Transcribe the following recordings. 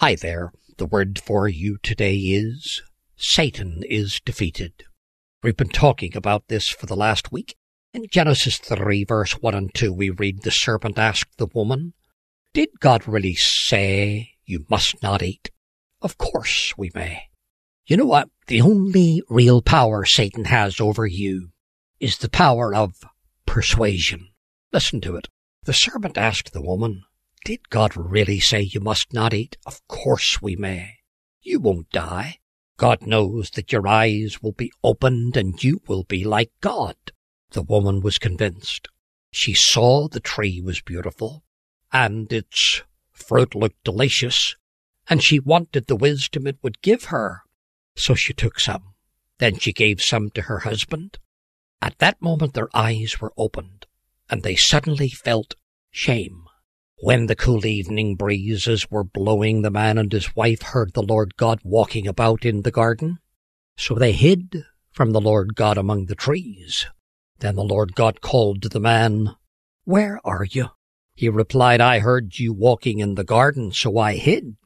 Hi there. The word for you today is Satan is defeated. We've been talking about this for the last week. In Genesis 3, verse 1 and 2, we read, the serpent asked the woman, "Did God really say you must not eat?" Of course we may. You know what? The only real power Satan has over you is the power of persuasion. Listen to it. The serpent asked the woman, "Did God really say you must not eat?" Of course we may. You won't die. God knows that your eyes will be opened and you will be like God. The woman was convinced. She saw the tree was beautiful and its fruit looked delicious, and she wanted the wisdom it would give her. So she took some. Then she gave some to her husband. At that moment their eyes were opened, and they suddenly felt shame. When the cool evening breezes were blowing, the man and his wife heard the Lord God walking about in the garden. So they hid from the Lord God among the trees. Then the Lord God called to the man, "Where are you?" He replied, "I heard you walking in the garden, so I hid.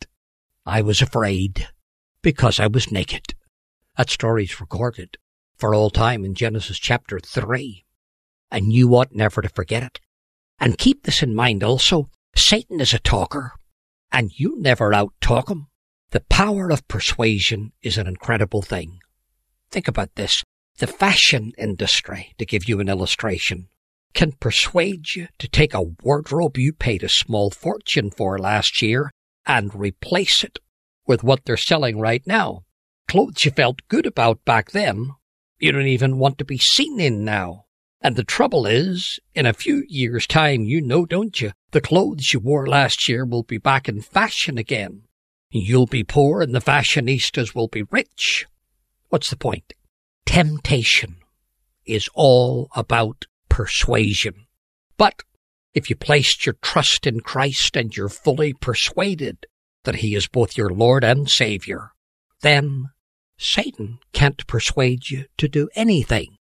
I was afraid because I was naked." That story's recorded for all time in Genesis chapter 3. And you ought never to forget it. And keep this in mind also. Satan is a talker, and you never out-talk him. The power of persuasion is an incredible thing. Think about this. The fashion industry, to give you an illustration, can persuade you to take a wardrobe you paid a small fortune for last year and replace it with what they're selling right now. Clothes you felt good about back then, you don't even want to be seen in now. And the trouble is, in a few years' time, you know, don't you, the clothes you wore last year will be back in fashion again. You'll be poor and the fashionistas will be rich. What's the point? Temptation is all about persuasion. But if you placed your trust in Christ and you're fully persuaded that he is both your Lord and Savior, then Satan can't persuade you to do anything.